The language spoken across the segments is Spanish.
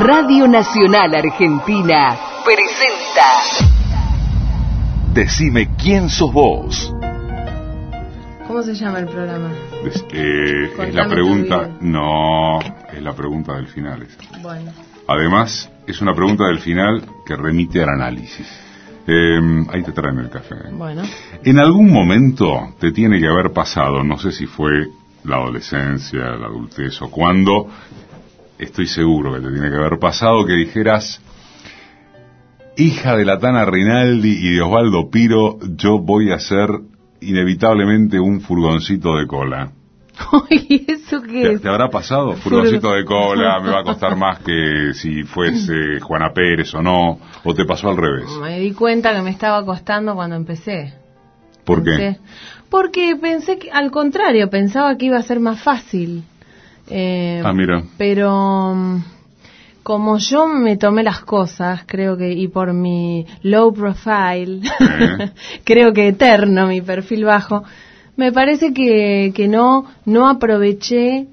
Radio Nacional Argentina presenta Decime quién sos vos. ¿Cómo se llama el programa? Es la pregunta. No, es la pregunta del final esa. Bueno. Además, es una pregunta del final que remite al análisis. Ahí te traen el café. Bueno. En algún momento te tiene que haber pasado, no sé si fue la adolescencia, la adultez o cuándo, estoy seguro que te tiene que haber pasado que dijeras: hija de la Tana Rinaldi y de Osvaldo Piro, yo voy a ser inevitablemente un furgoncito de cola. Ay, ¿eso qué es? ¿Te habrá pasado? Furgoncito de cola, me va a costar más que si fuese Juana Pérez o no, o te pasó al revés. Me di cuenta que me estaba costando cuando empecé. ¿Por qué? Porque pensé que, al contrario, pensaba que iba a ser más fácil. Mira. Pero como yo me tomé las cosas, creo que, y por mi low profile, creo que eterno, mi perfil bajo, me parece que no aproveché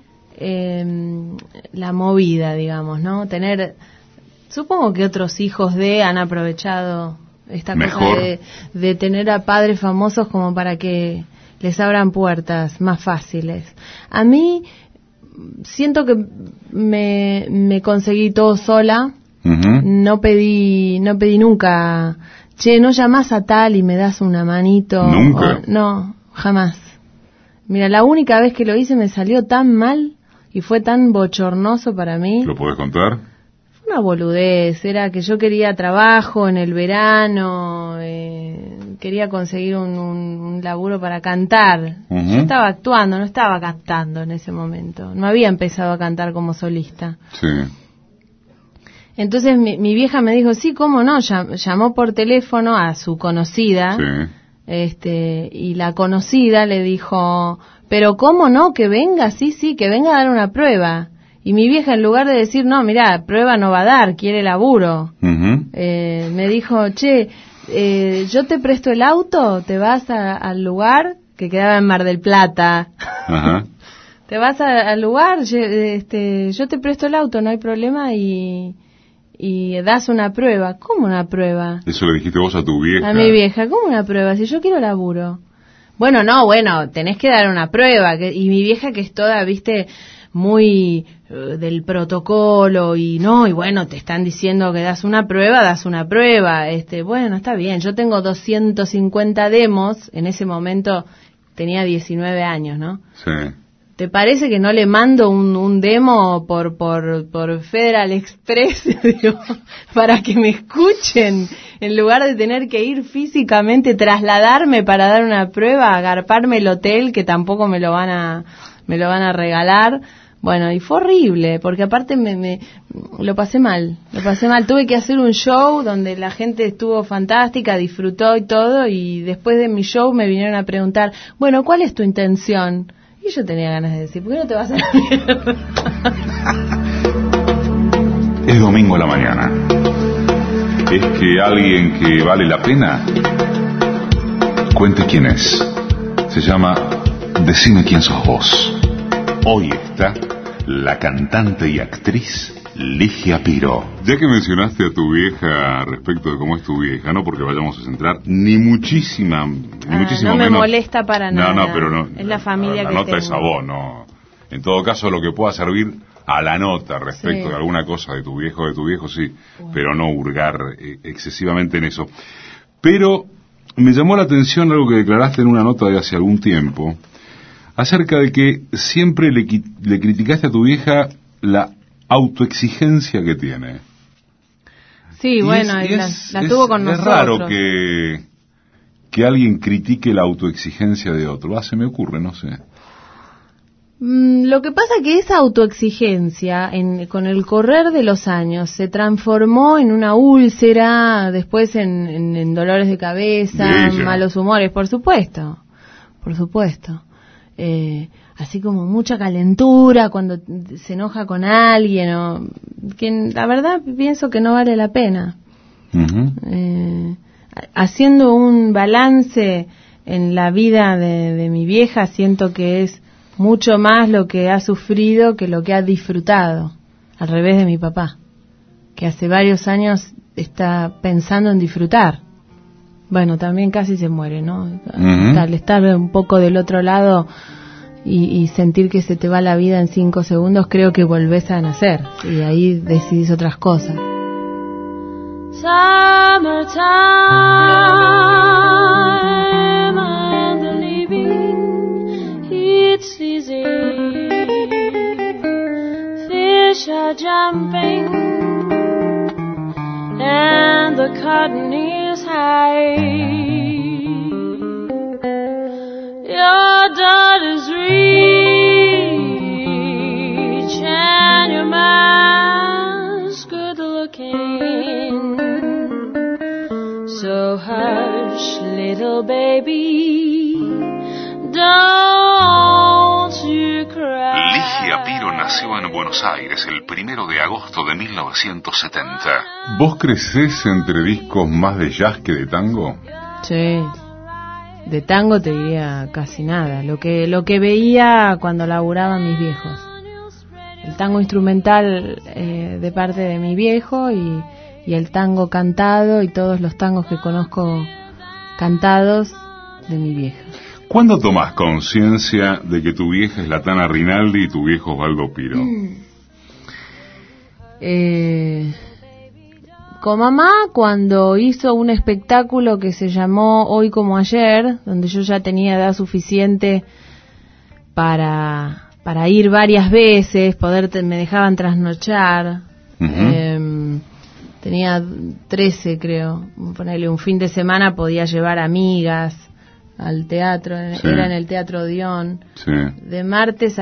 la movida, digamos, ¿no? Supongo que otros hijos han aprovechado esta mejor cosa de tener a padres famosos como para que les abran puertas más fáciles. A mí siento que me conseguí todo sola. Uh-huh. No pedí nunca, che, no llamás a tal y me das una manito. ¿Nunca? No, jamás. Mira, la única vez que lo hice me salió tan mal y fue tan bochornoso para mí. ¿Lo podés contar? Fue una boludez, era que yo quería trabajo en el verano, quería conseguir un laburo para cantar. Uh-huh. Yo estaba actuando, no estaba cantando en ese momento. No había empezado a cantar como solista. Sí. Entonces mi vieja me dijo, sí, cómo no, llamó por teléfono a su conocida. Sí. Y la conocida le dijo, pero cómo no, que venga, sí, que venga a dar una prueba. Y mi vieja, en lugar de decir, no, mira, prueba no va a dar, quiere laburo, uh-huh. Me dijo, che, yo te presto el auto, te vas al lugar, que quedaba en Mar del Plata. Uh-huh. Te vas al lugar, yo te presto el auto, no hay problema, y das una prueba. ¿Cómo una prueba? Eso le dijiste vos a tu vieja. A mi vieja, ¿cómo una prueba? Si yo quiero laburo. Bueno, tenés que dar una prueba. Y mi vieja, que es toda, viste, muy del protocolo, y bueno, te están diciendo que das una prueba. Bueno, está bien, yo tengo 250 demos, en ese momento tenía 19 años, ¿no? Sí. ¿Te parece que no le mando un demo por Federal Express para que me escuchen, en lugar de tener que ir físicamente, trasladarme para dar una prueba, agarparme el hotel, que tampoco me lo van a regalar? Bueno, y fue horrible, porque aparte lo pasé mal. Tuve que hacer un show donde la gente estuvo fantástica, disfrutó y todo, y después de mi show me vinieron a preguntar, bueno, ¿cuál es tu intención? Y yo tenía ganas de decir, ¿por qué no te vas a la mierda? Es domingo a la mañana. ¿Es que alguien que vale la pena? Cuente quién es. Se llama Decime quién sos vos. Hoy está la cantante y actriz Ligia Piro. Ya que mencionaste a tu vieja respecto de cómo es tu vieja, no porque vayamos a centrar ni muchísimo no me menos. Molesta para nada. No, pero no. Es la familia la que nota tengo. es a vos, no. En todo caso, lo que pueda servir a la nota respecto de alguna cosa de tu viejo, sí, pero no hurgar excesivamente en eso. Pero me llamó la atención algo que declaraste en una nota de hace algún tiempo, acerca de que siempre le criticaste a tu vieja la autoexigencia que tiene. Sí, bueno, la tuvo con nosotros. Es raro que alguien critique la autoexigencia de otro. Se me ocurre, no sé. Lo que pasa es que esa autoexigencia, con el correr de los años, se transformó en una úlcera, después en dolores de cabeza, malos humores, por supuesto. Así como mucha calentura cuando se enoja con alguien, o que la verdad pienso que no vale la pena. Uh-huh. Haciendo un balance en la vida de mi vieja, siento que es mucho más lo que ha sufrido que lo que ha disfrutado, al revés de mi papá. hace varios años está pensando en disfrutar. Bueno, también casi se muere, ¿no? Al estar un poco del otro lado y sentir que se te va la vida en 5 segundos, creo que volvés a nacer y ahí decidís otras cosas. Summertime and the leaving, it's easy. Fish are jumping and the cotton is high. Your daughter's rich and your man's good looking. So hush, little baby, don't you cry. Ligia Piro nació en Buenos Aires el 1 de agosto de 1970. ¿Vos crecés entre discos más de jazz que de tango? Sí. De tango te diría casi nada. Lo que veía cuando laburaban mis viejos. El tango instrumental de parte de mi viejo y el tango cantado y todos los tangos que conozco cantados de mi vieja. ¿Cuándo tomás conciencia de que tu vieja es la Tana Rinaldi y tu viejo Osvaldo Piro? Con mamá, cuando hizo un espectáculo que se llamó Hoy como ayer, donde yo ya tenía edad suficiente para ir varias veces, me dejaban trasnochar. Tenía 13, creo. Ponerle un fin de semana podía llevar amigas al teatro, sí. Era en el Teatro Odeón. Sí. De martes a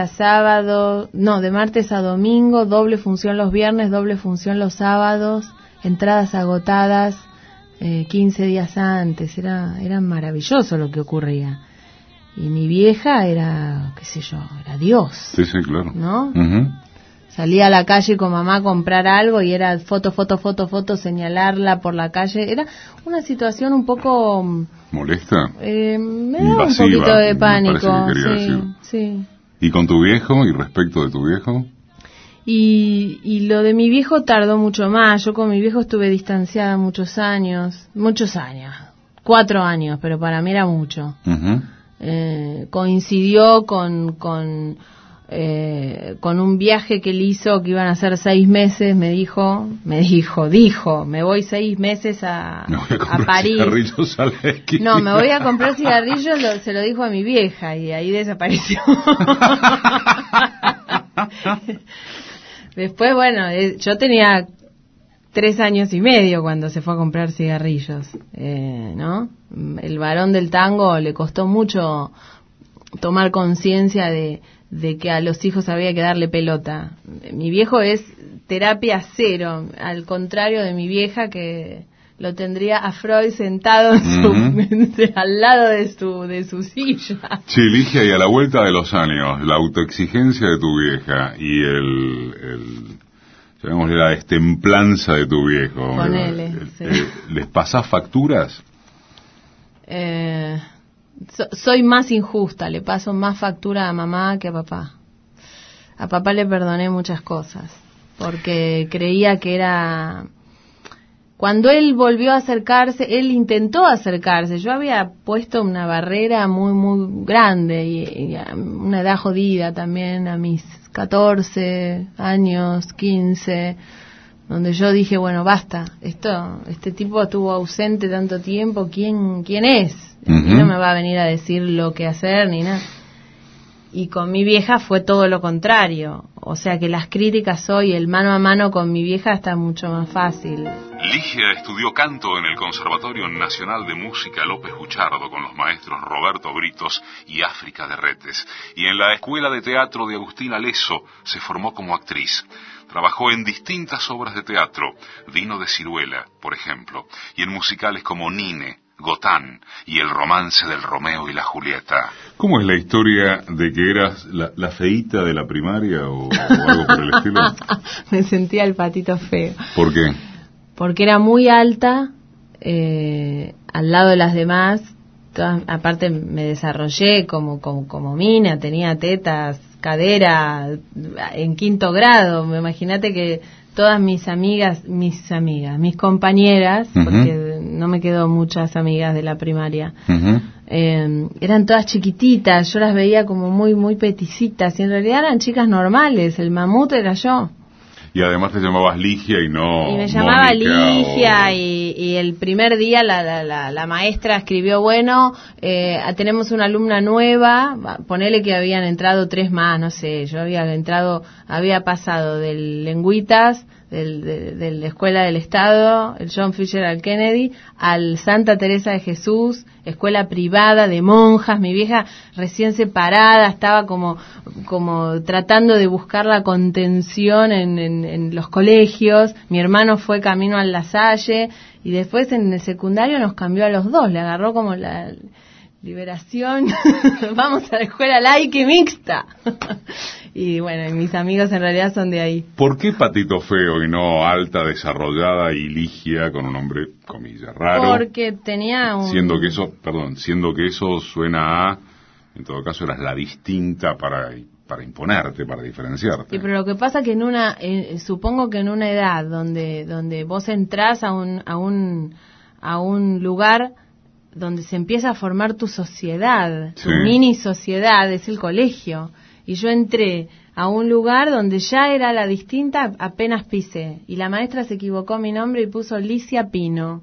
domingo, doble función los viernes, doble función los sábados, entradas agotadas 15 días antes. Era maravilloso lo que ocurría. Y mi vieja era, qué sé yo, era Dios. Sí, claro. ¿No? Salía a la calle con mamá a comprar algo y era foto, señalarla por la calle. Era una situación un poco... ¿Molesta? Me daba un poquito de pánico. Sí. ¿Y con tu viejo? ¿Y respecto de tu viejo? Y lo de mi viejo tardó mucho más. Yo con mi viejo estuve distanciada muchos años. 4 años, pero para mí era mucho. Coincidió con un viaje que él hizo, que iban a ser 6 meses. Me dijo, me voy 6 meses a París. Cigarrillos a la esquina. No, me voy a comprar cigarrillos, se lo dijo a mi vieja y ahí desapareció. Después, bueno, yo tenía 3 años y medio cuando se fue a comprar cigarrillos, ¿no? El varón del tango le costó mucho tomar conciencia de que a los hijos había que darle pelota. Mi viejo es terapia cero, al contrario de mi vieja, que lo tendría a Freud sentado al lado de su silla. Che, Ligia, y a la vuelta de los años, la autoexigencia de tu vieja y llamémosle la destemplanza de tu viejo. Ponele, sí. ¿Les pasás facturas? Soy más injusta, le paso más factura a mamá que a papá. A papá le perdoné muchas cosas, porque creía que era... Cuando él volvió a acercarse, él intentó acercarse. Yo había puesto una barrera muy, muy grande y a una edad jodida también, a mis 14 años, 15, donde yo dije, bueno, basta, este tipo estuvo ausente tanto tiempo, ¿quién es? Y no me va a venir a decir lo que hacer ni nada. Y con mi vieja fue todo lo contrario. O sea que las críticas hoy, el mano a mano con mi vieja está mucho más fácil. Ligia estudió canto en el Conservatorio Nacional de Música López Buchardo con los maestros Roberto Britos y África de Retes. Y en la Escuela de Teatro de Agustín Aleso se formó como actriz. Trabajó en distintas obras de teatro, Vino de Ciruela, por ejemplo, y en musicales como Nine, Gotán y El romance del Romeo y la Julieta. ¿Cómo es la historia de que eras la feíta de la primaria o algo por el estilo? Me sentía el patito feo. ¿Por qué? Porque era muy alta, al lado de las demás. Aparte me desarrollé como mina, tenía tetas, cadera, en 5º grado. Imagínate que todas mis compañeras, porque no me quedó muchas amigas de la primaria, eran todas chiquititas, yo las veía como muy, muy peticitas, y en realidad eran chicas normales, el mamut era yo. Y además te llamabas Ligia y no Y me llamaba Mónica, Ligia, y el primer día la maestra escribió, bueno, tenemos una alumna nueva, ponele que habían entrado 3 más, no sé, yo había pasado del Lengüitas, de la Escuela del Estado, el John Fitzgerald Kennedy, al Santa Teresa de Jesús, escuela privada de monjas. Mi vieja recién separada estaba como tratando de buscar la contención en los colegios. Mi hermano fue camino al La Salle, y después en el secundario nos cambió a los 2, le agarró como la liberación. Vamos a la escuela laica y mixta. Y bueno, mis amigos en realidad son de ahí. ¿Por qué Patito Feo y no Alta, Desarrollada y Ligia con un nombre, comillas, raro? Porque tenía Siendo que eso suena a, en todo caso, eras la distinta para imponerte, para diferenciarte. Sí, pero lo que pasa que supongo que en una edad donde vos entrás a un lugar donde se empieza a formar tu sociedad, tu mini sociedad, es el colegio. Y yo entré a un lugar donde ya era la distinta apenas pisé. Y la maestra se equivocó mi nombre y puso Licia Pino.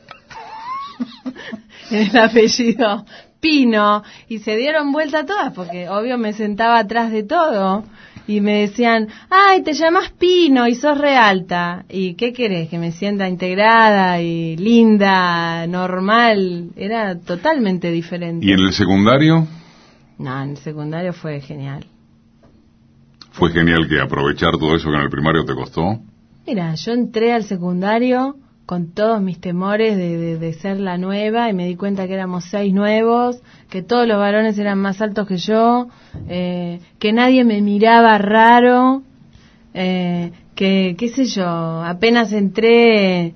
El apellido Pino. Y se dieron vuelta todas, porque obvio me sentaba atrás de todo. Y me decían, ay, te llamas Pino y sos re alta. ¿Y qué querés? Que me sienta integrada y linda, normal. Era totalmente diferente. ¿Y en el secundario? No, en el secundario fue genial. ¿Fue genial que aprovechar todo eso que en el primario te costó? Mira, yo entré al secundario con todos mis temores de ser la nueva, y me di cuenta que éramos 6 nuevos, que todos los varones eran más altos que yo, que nadie me miraba raro, que, qué sé yo, apenas entré,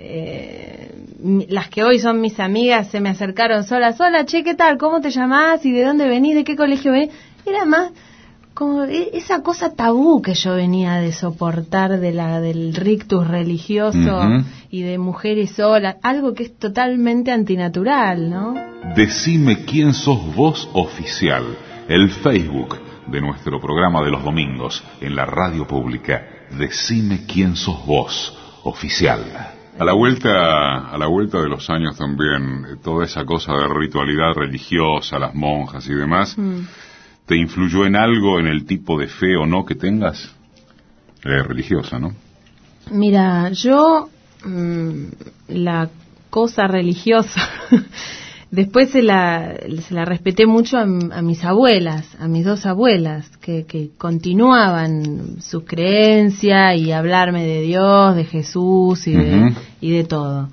las que hoy son mis amigas se me acercaron solas, hola, che, ¿qué tal? ¿Cómo te llamás? ¿Y de dónde venís? ¿De qué colegio venís? Era más como esa cosa tabú que yo venía de soportar del rictus religioso y de mujeres solas, algo que es totalmente antinatural, ¿no? Decime quién sos vos oficial, el Facebook de nuestro programa de los domingos en la radio pública. Decime quién sos vos oficial. A la vuelta de los años también, toda esa cosa de ritualidad religiosa, las monjas y demás, ¿te influyó en algo, en el tipo de fe o no que tengas? Religiosa, ¿no? Mira, yo la cosa religiosa después se la respeté mucho a mis abuelas, a mis 2 abuelas, que continuaban su creencia y hablarme de Dios, de Jesús y de todo.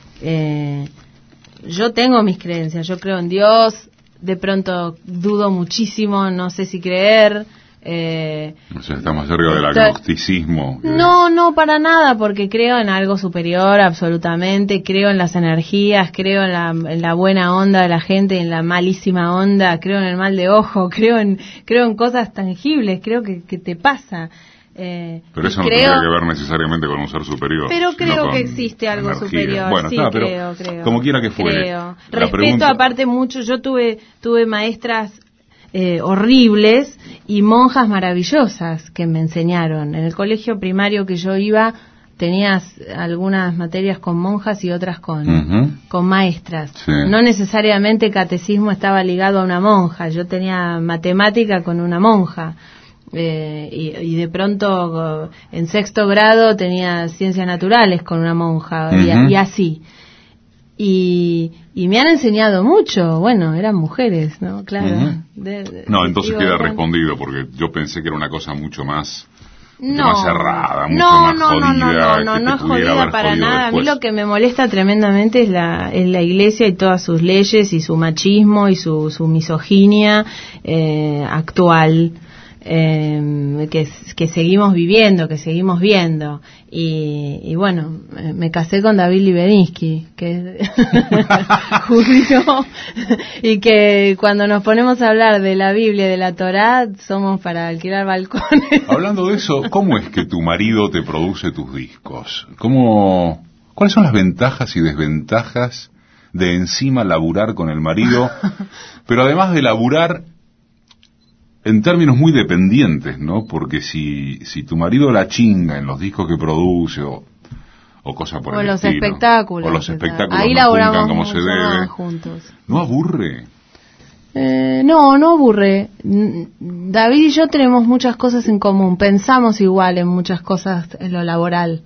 Yo tengo mis creencias, yo creo en Dios. De pronto dudo muchísimo, no sé si creer. O sea, está más cerca del agnosticismo. No, para nada, porque creo en algo superior, absolutamente. Creo en las energías, creo en la buena onda de la gente, en la malísima onda, creo en el mal de ojo, creo en cosas tangibles, creo que te pasa. Pero eso no tendría que ver necesariamente con un ser superior. Pero creo que existe algo energía superior. Bueno, sí, creo. Como quiera que fuere. Creo. Respeto aparte mucho. Yo tuve maestras horribles y monjas maravillosas que me enseñaron. En el colegio primario que yo iba tenías algunas materias con monjas y otras con maestras. Sí. No necesariamente catecismo estaba ligado a una monja. Yo tenía matemática con una monja. Y de pronto en 6º grado tenía ciencias naturales con una monja y así. Y me han enseñado mucho. Bueno, eran mujeres, ¿no? Claro. No, entonces queda respondido, porque yo pensé que era una cosa mucho más cerrada, mucho más jodida. No es jodida para nada. Después. A mí lo que me molesta tremendamente es la Iglesia y todas sus leyes y su machismo y su misoginia actual, que seguimos viviendo, que seguimos viendo. Y bueno, me casé con David Libedinsky, que es judío, y que cuando nos ponemos a hablar de la Biblia y de la Torá, somos para alquilar balcones. Hablando de eso, ¿cómo es que tu marido te produce tus discos? ¿Cuáles son las ventajas y desventajas de encima laburar con el marido, pero además de laburar en términos muy dependientes, ¿no? Porque si tu marido la chinga en los discos que produce o cosas por el estilo, o los espectáculos ahí no laburamos como se debe, juntos. ¿No aburre? No aburre. David y yo tenemos muchas cosas en común, pensamos igual en muchas cosas en lo laboral.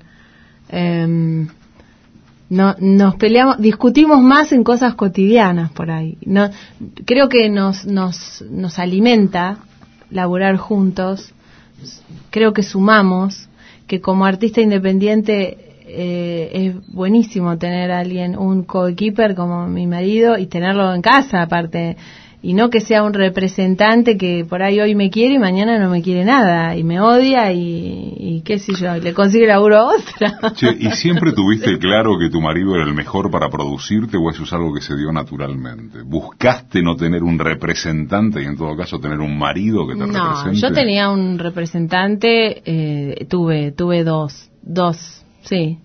No, nos peleamos, discutimos más en cosas cotidianas por ahí. No, creo que nos alimenta laburar juntos. Creo que sumamos, que como artista independiente es buenísimo tener a alguien, un coequiper como mi marido, y tenerlo en casa aparte. Y no que sea un representante que por ahí hoy me quiere y mañana no me quiere nada, y me odia y qué sé yo, y le consigue laburo a otra. Che, ¿y siempre tuviste claro que tu marido era el mejor para producirte, o eso es algo que se dio naturalmente? ¿Buscaste no tener un representante y en todo caso tener un marido que te represente? No, yo tenía un representante, tuve dos, sí.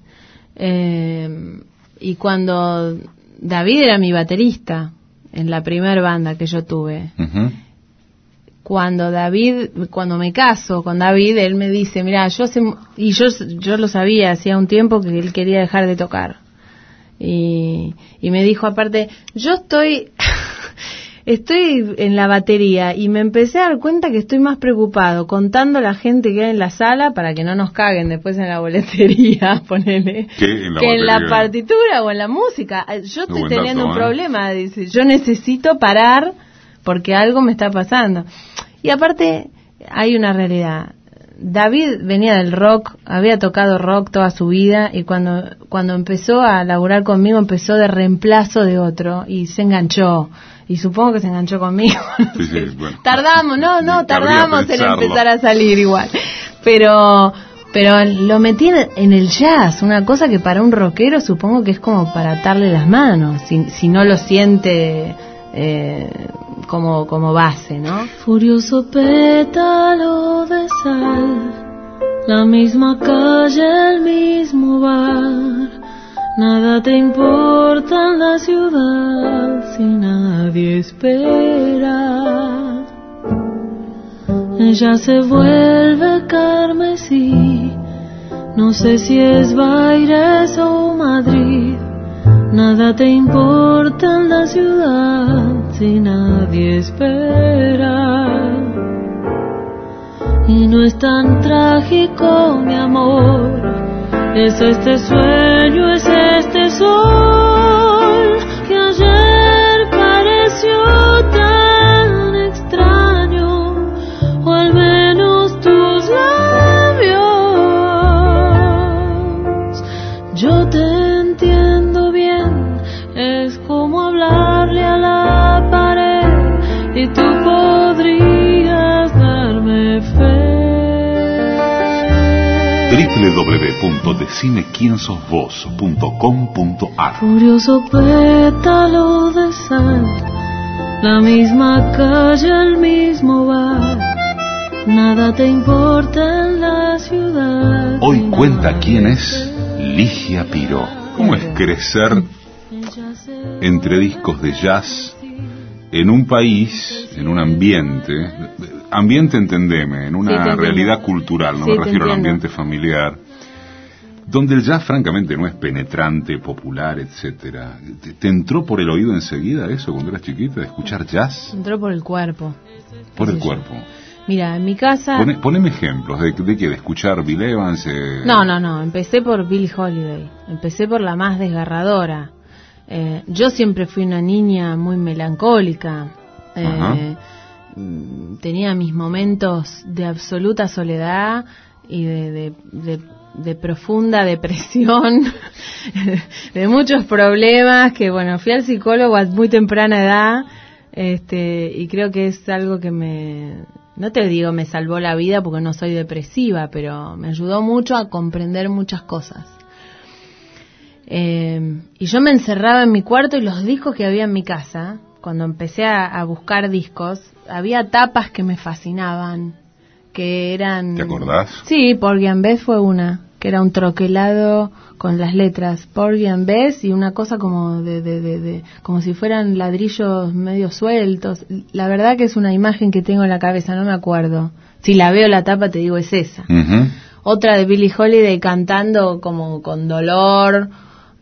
Y cuando David era mi baterista en la primer banda que yo tuve. Uh-huh. Cuando me caso con David, él me dice, mira, yo lo sabía, hacía un tiempo que él quería dejar de tocar. Y me dijo aparte, yo estoy en la batería y me empecé a dar cuenta que estoy más preocupado contando la gente que hay en la sala para que no nos caguen después en la boletería, ponele, que en la partitura o en la música. Yo estoy teniendo un problema, dice, yo necesito parar porque algo me está pasando. Y aparte hay una realidad. David venía del rock, había tocado rock toda su vida, y cuando empezó a laburar conmigo empezó de reemplazo de otro y se enganchó. Y supongo que se enganchó conmigo. Sí, bueno. Tardamos en empezar a salir igual. Pero lo metí en el jazz, una cosa que para un rockero supongo que es como para atarle las manos, si no lo siente como base, ¿no? Furioso pétalo de sal, la misma calle, el mismo bar. Nada te importa en la ciudad si nadie espera. Ella se vuelve carmesí, no sé si es Baires o Madrid. Nada te importa en la ciudad si nadie espera. Y no es tan trágico, mi amor. Es este sueño, es este sol que ayer pareció tan extraño, o al menos tus labios. Yo te entiendo bien, es como hablarle a la pared y tú podrías darme fe. www.decimequiensosvos.com.ar. Furioso pétalo de sal, la misma calle, el mismo bar. Nada te importa en la ciudad. Hoy cuenta quién es Ligia Piro. ¿Cómo es crecer entre discos de jazz en un país, en un ambiente entendeme, en una realidad cultural, no me refiero al ambiente familiar, donde el jazz francamente no es penetrante, popular, etcétera? ¿Te entró por el oído enseguida eso cuando eras chiquita, de escuchar jazz? Entró por el cuerpo. Por el cuerpo. Mira, en mi casa... Poneme ejemplos, ¿de qué? ¿De escuchar Bill Evans? No, empecé por Billie Holiday, empecé por la más desgarradora. Yo siempre fui una niña muy melancólica, tenía mis momentos de absoluta soledad y de profunda depresión, de muchos problemas que, bueno, fui al psicólogo a muy temprana edad, y creo que es algo que me no te digo me salvó la vida porque no soy depresiva, pero me ayudó mucho a comprender muchas cosas. Y yo me encerraba en mi cuarto y los discos que había en mi casa, cuando empecé a buscar discos, había tapas que me fascinaban, que eran... ¿Te acordás? Sí, Porgy and Bess fue una, que era un troquelado con las letras Porgy and Bess y una cosa como como si fueran ladrillos medio sueltos. La verdad que es una imagen que tengo en la cabeza, no me acuerdo. Si la veo la tapa te digo es esa. Uh-huh. Otra de Billie Holiday cantando como con dolor.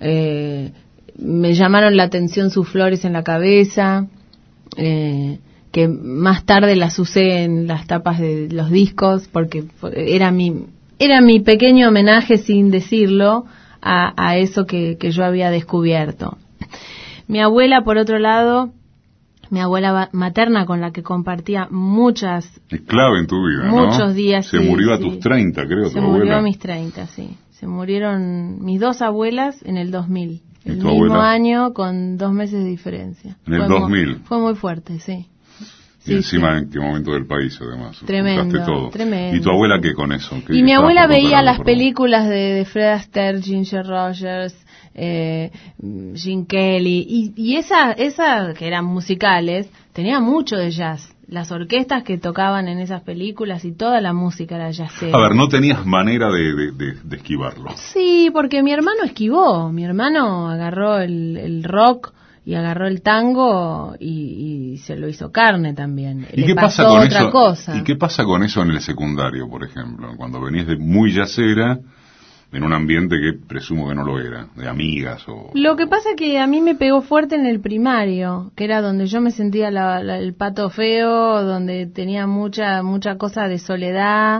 Me llamaron la atención sus flores en la cabeza, que más tarde las usé en las tapas de los discos porque era mi pequeño homenaje sin decirlo a eso que yo había descubierto. Mi abuela, por otro lado, mi abuela materna con la que compartía muchas... Es clave en tu vida, muchos ¿no? días. Se murió a tus 30, creo, tu abuela. Se murió a mis 30, sí. Se murieron mis dos abuelas en el 2000. El mismo abuela? Año con 2 meses de diferencia. En el 2000. Fue muy fuerte, sí. Y encima en qué momento del país, además. Tremendo, todo. Tremendo. ¿Y tu abuela qué con eso? Y mi abuela veía las películas de Fred Astaire, Ginger Rogers, Gene Kelly, y esa que eran musicales, tenía mucho de jazz. Las orquestas que tocaban en esas películas y toda la música era jazzera. A ver, no tenías manera de esquivarlo. Sí, porque mi hermano esquivó. Mi hermano agarró el rock y agarró el tango y se lo hizo carne también. ¿Y qué pasa con eso? ¿Y qué pasa con eso en el secundario, por ejemplo? Cuando venís de muy jazzera, en un ambiente que presumo que no lo era, de amigas o... Lo que pasa es que a mí me pegó fuerte en el primario, que era donde yo me sentía el pato feo, donde tenía mucha cosa de soledad.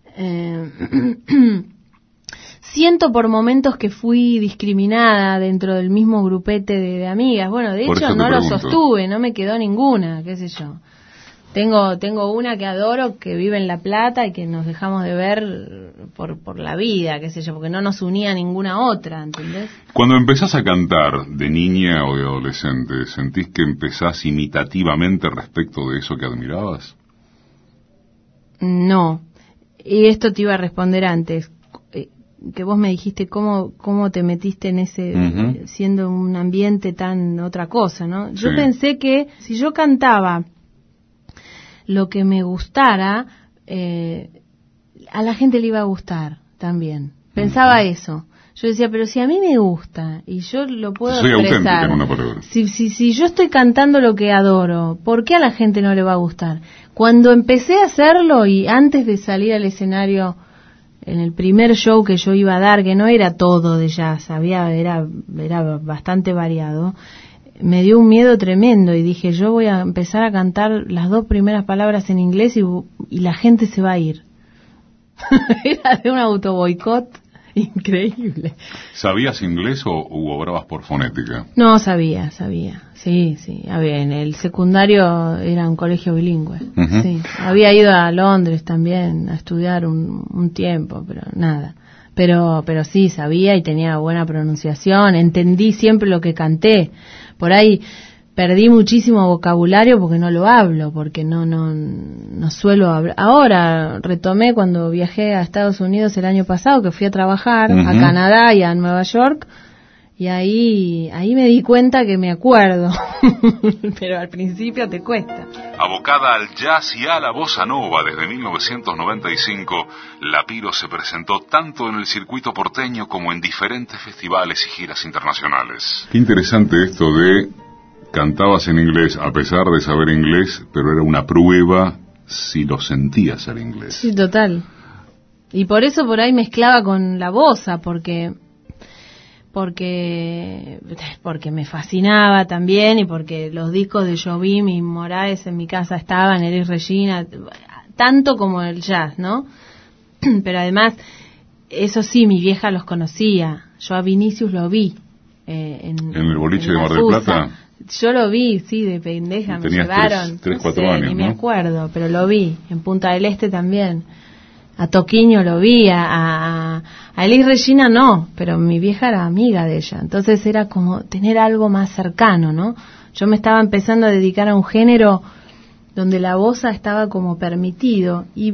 Siento por momentos que fui discriminada dentro del mismo grupete de amigas. Bueno, de hecho no lo sostuve, no me quedó ninguna, qué sé yo. Tengo una que adoro, que vive en La Plata y que nos dejamos de ver por la vida, qué sé yo, porque no nos unía ninguna otra, ¿entendés? Cuando empezás a cantar de niña o de adolescente, ¿sentís que empezás imitativamente respecto de eso que admirabas? No, y esto te iba a responder antes, que vos me dijiste cómo te metiste en ese, uh-huh, siendo un ambiente tan otra cosa, ¿no? Yo pensé que si yo cantaba lo que me gustara, a la gente le iba a gustar también. Pensaba eso. Yo decía, pero si a mí me gusta y yo lo puedo expresar, en una palabra. Si yo estoy cantando lo que adoro, ¿por qué a la gente no le va a gustar? Cuando empecé a hacerlo y antes de salir al escenario, en el primer show que yo iba a dar, que no era todo de jazz, era bastante variado, me dio un miedo tremendo y dije, yo voy a empezar a cantar las 2 primeras palabras en inglés y la gente se va a ir. Era de un autoboicot increíble. ¿Sabías inglés o obrabas por fonética? No, sabía. Sí. En el secundario era un colegio bilingüe. Uh-huh. Sí. Había ido a Londres también a estudiar un tiempo, pero nada. Pero sí, sabía y tenía buena pronunciación, entendí siempre lo que canté. Por ahí perdí muchísimo vocabulario porque no lo hablo, porque no suelo hablar. Ahora retomé cuando viajé a Estados Unidos el año pasado, que fui a trabajar, uh-huh, a Canadá y a Nueva York, y ahí me di cuenta que me acuerdo, pero al principio te cuesta. Abocada al jazz y a la bossa nova desde 1995, La Piro se presentó tanto en el circuito porteño como en diferentes festivales y giras internacionales. Qué interesante esto de cantabas en inglés a pesar de saber inglés, pero era una prueba si lo sentías el inglés. Sí, total. Y por eso por ahí mezclaba con la bossa, porque me fascinaba también y porque los discos de Jobim y Moraes en mi casa estaban, Elis Regina, tanto como el jazz, ¿no? Pero además, eso sí, mi vieja los conocía. Yo a Vinicius lo vi. ¿En el boliche de Mar del Plata? Yo lo vi, sí, de pendeja, me llevaron. 4 años, ni me acuerdo, pero lo vi. En Punta del Este también. A Toquiño lo vi, a Elis Regina no, pero mi vieja era amiga de ella. Entonces era como tener algo más cercano, ¿no? Yo me estaba empezando a dedicar a un género donde la bossa estaba como permitido. Y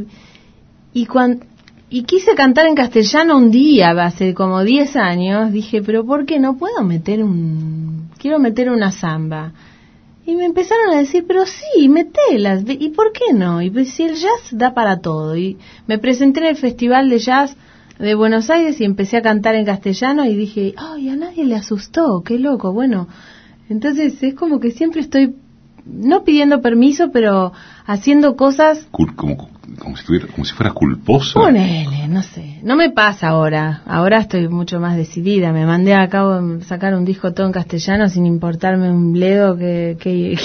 quise cantar en castellano un día, hace como 10 años, dije, pero ¿por qué no puedo quiero meter una samba? Y me empezaron a decir, pero sí, metelas, ¿y por qué no? Y pues si el jazz da para todo. Y me presenté en el Festival de Jazz de Buenos Aires y empecé a cantar en castellano y dije, ay, a nadie le asustó, qué loco. Bueno, entonces es como que siempre estoy, no pidiendo permiso, pero haciendo cosas... Como si fueras culposa. Ponele, no sé. No me pasa ahora. Ahora estoy mucho más decidida. Me mandé a cabo sacar un disco todo en castellano sin importarme un bledo que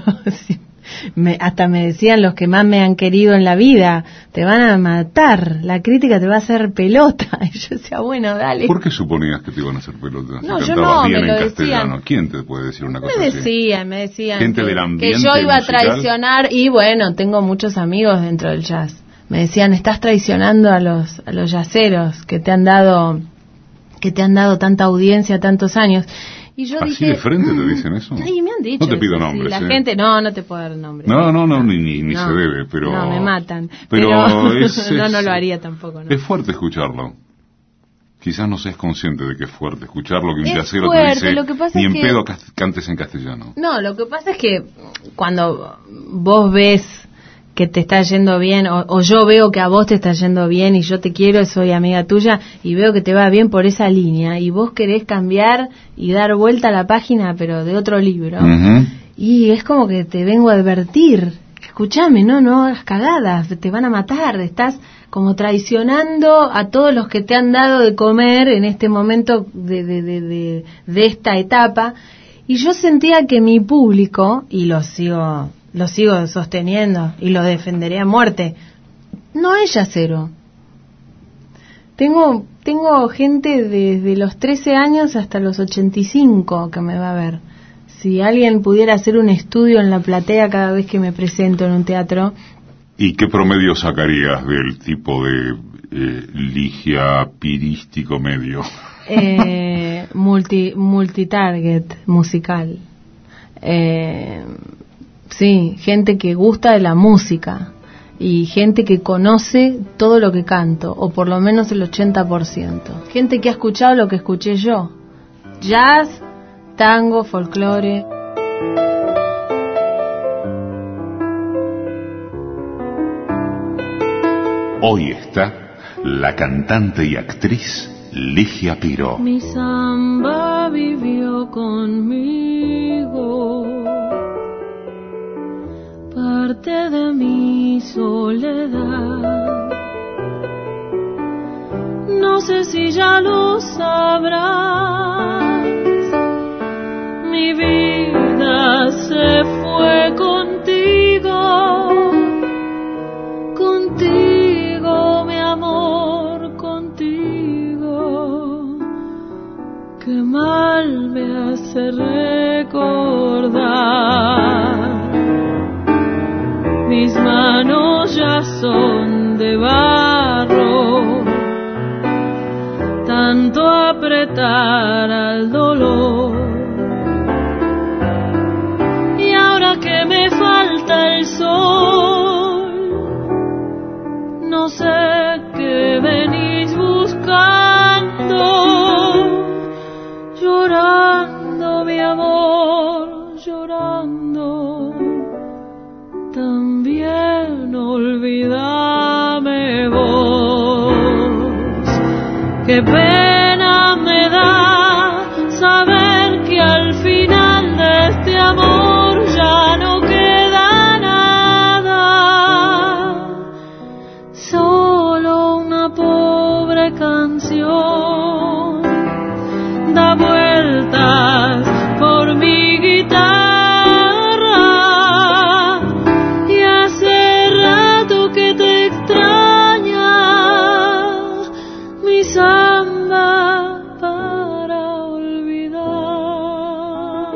hasta me decían los que más me han querido en la vida, te van a matar, la crítica te va a hacer pelota. Y yo decía, bueno, dale. ¿Por qué suponías que te iban a hacer pelota? No, yo no, bien me lo en castellano. decían. ¿Quién te puede decir una cosa me así? Me decían gente del ambiente que yo iba musical. a traicionar. Y bueno, tengo muchos amigos dentro del jazz. Me decían, estás traicionando a los jazzeros que te han dado tanta audiencia tantos años. Y yo ¿Así dije, de frente te dicen eso? Sí, me han dicho. No te pido eso, nombres. sí, la gente, no te puedo dar nombres. No, ni No, se debe, pero... No, me matan. Pero no lo haría tampoco, ¿no? Es fuerte escucharlo. Quizás no seas consciente de que es fuerte escucharlo, que un Es jazzero fuerte, te dice, lo que pasa ni es en que... pedo cantes en castellano. No, lo que pasa es que cuando vos ves que te está yendo bien, o yo veo que a vos te está yendo bien y yo te quiero, soy amiga tuya y veo que te va bien por esa línea y vos querés cambiar y dar vuelta a la página pero de otro libro, y es como que te vengo a advertir, escúchame, no hagas cagadas, te van a matar, estás como traicionando a todos los que te han dado de comer en este momento de esta etapa. Y yo sentía que mi público, y lo sigo sosteniendo y lo defenderé a muerte, no es jazzero. Tengo gente desde los 13 años hasta los 85 que me va a ver. Si alguien pudiera hacer un estudio en la platea cada vez que me presento en un teatro. ¿Y qué promedio sacarías del tipo de ligia pirístico medio? Multitarget musical. Sí, gente que gusta de la música y gente que conoce todo lo que canto, o por lo menos el 80%. Gente que ha escuchado lo que escuché yo. Jazz, tango, folclore. Hoy está la cantante y actriz Ligia Piro. Mi samba vivió conmigo, parte de mi soledad. No sé si ya lo sabrás, mi vida se fue contigo, contigo mi amor, contigo. Qué mal me hace recordar. Mis manos ya son de barro, tanto apretar al dolor. Y ahora que me falta el sol, no sé qué venís buscando, llorando mi amor, llorando. También olvídame vos. Qué pena me da saber que al final de este amor ya no queda nada, solo una pobre canción da vueltas por mi guitarra. Samba para olvidar,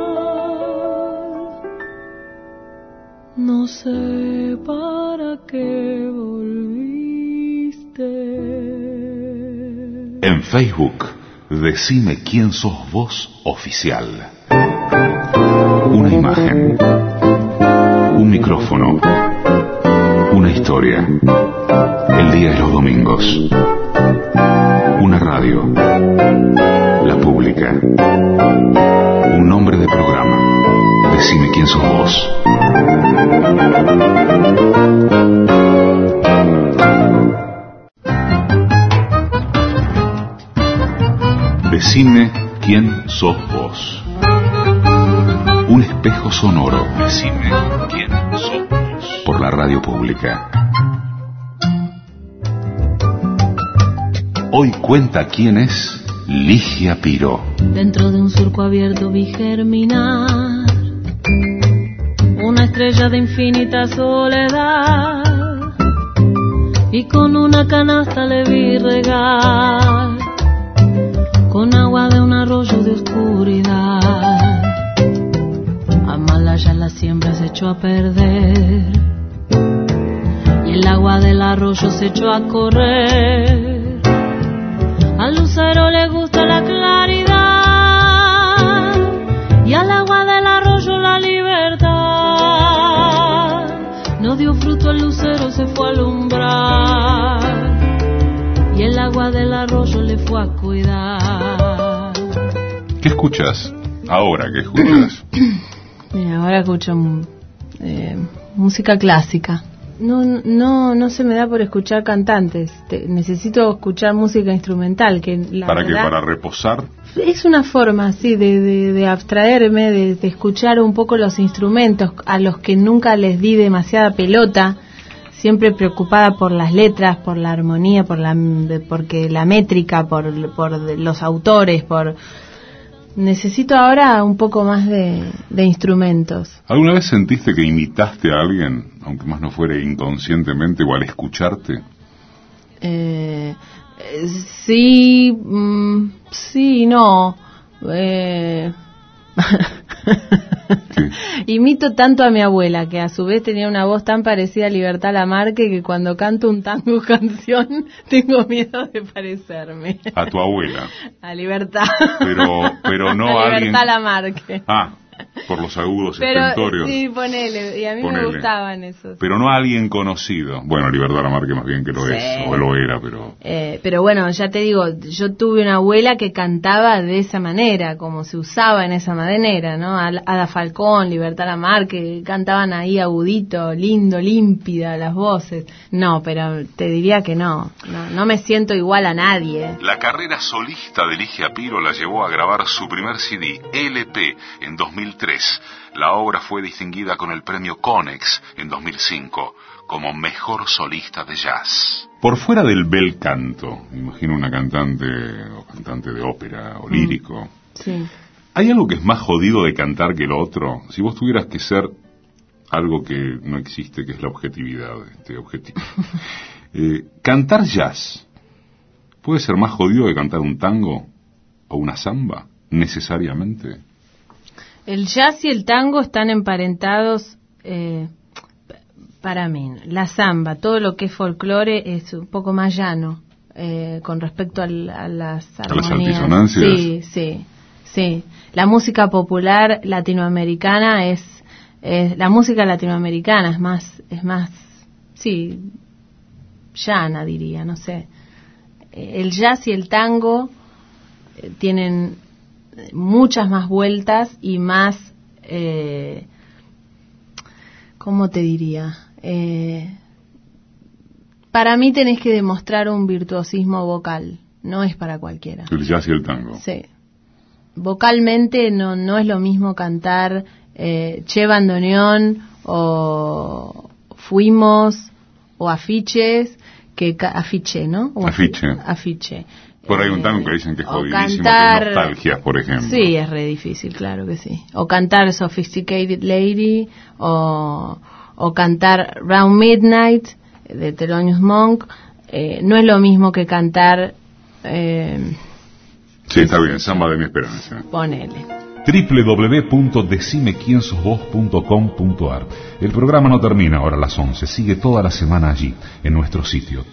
no sé para qué volviste. En Facebook, Decime quién sos vos oficial. Una imagen, Un micrófono, una historia, el día de los domingos, una radio, la pública, un nombre de programa. Decime quién sos vos. Decime quién sos vos. Un espejo sonoro. Decime quién sos vos. Por la radio pública. Hoy cuenta quién es Ligia Piro. Dentro de un surco abierto vi germinar una estrella de infinita soledad, y con una canasta le vi regar con agua de un arroyo de oscuridad. Amalaya la siembra se echó a perder y el agua del arroyo se echó a correr. Al lucero le gusta la claridad y al agua del arroyo la libertad. No dio fruto el lucero, se fue a alumbrar y el agua del arroyo le fue a cuidar. ¿Qué escuchas? Ahora, ¿qué escuchas? Mira, ahora escucho música clásica. No se me da por escuchar cantantes. Necesito escuchar música instrumental. ¿Para qué? ¿Para reposar? Es una forma, sí, de abstraerme, de escuchar un poco los instrumentos a los que nunca les di demasiada pelota. Siempre preocupada por las letras, por la armonía, porque la métrica, por los autores, necesito ahora un poco más de instrumentos. ¿Alguna vez sentiste que imitaste a alguien, aunque más no fuera inconscientemente, o al escucharte? Sí, sí, no. Imito tanto a mi abuela, que a su vez tenía una voz tan parecida a Libertad Lamarque, que cuando canto un tango canción tengo miedo de parecerme. ¿A tu abuela? A Libertad. Pero no a alguien... Libertad Lamarque. Ah, por los agudos estentorios. Sí, ponele, y a mí me gustaban esos. Pero no a alguien conocido. Bueno, Libertad Lamarque más bien que lo es, o lo era, pero... Pero bueno, ya te digo, yo tuve una abuela que cantaba de esa manera, como se usaba en esa manera, ¿no? Ada Falcón, Libertad Lamarque, cantaban ahí agudito, lindo, límpida las voces. No, pero te diría que no me siento igual a nadie. La carrera solista de Ligia Piro la llevó a grabar su primer CD, LP, en 2003. La obra fue distinguida con el premio Konex en 2005 como mejor solista de jazz. Por fuera del bel canto, me imagino una cantante de ópera o lírico. Sí. ¿Hay algo que es más jodido de cantar que lo otro? Si vos tuvieras que ser algo que no existe, que es la objetividad, objetivo. Cantar jazz, ¿puede ser más jodido que cantar un tango o una samba, necesariamente? El jazz y el tango están emparentados, para mí. La samba, todo lo que es folclore es un poco más llano con respecto a las armonías. ¿A las altisonancias? Sí. La música popular latinoamericana es más, sí, llana, diría, no sé. El jazz y el tango tienen muchas más vueltas y más, ¿cómo te diría? Para mí tenés que demostrar un virtuosismo vocal, no es para cualquiera. El jazz y el tango. Sí. Vocalmente no es lo mismo cantar Che Bandoneón o Fuimos o Afiches que Afiche, ¿no? Afiche. Por ahí un tango que dicen que es jodidísimo, que Nostalgias, por ejemplo. Sí, es re difícil, claro que sí. O cantar Sophisticated Lady, o cantar Round Midnight, de Thelonious Monk. No es lo mismo que cantar... sí, está bien, Samba de mi Esperanza. Ponele. www.decimequiensosvos.com.ar. El programa no termina ahora a las 11, sigue toda la semana allí, en nuestro sitio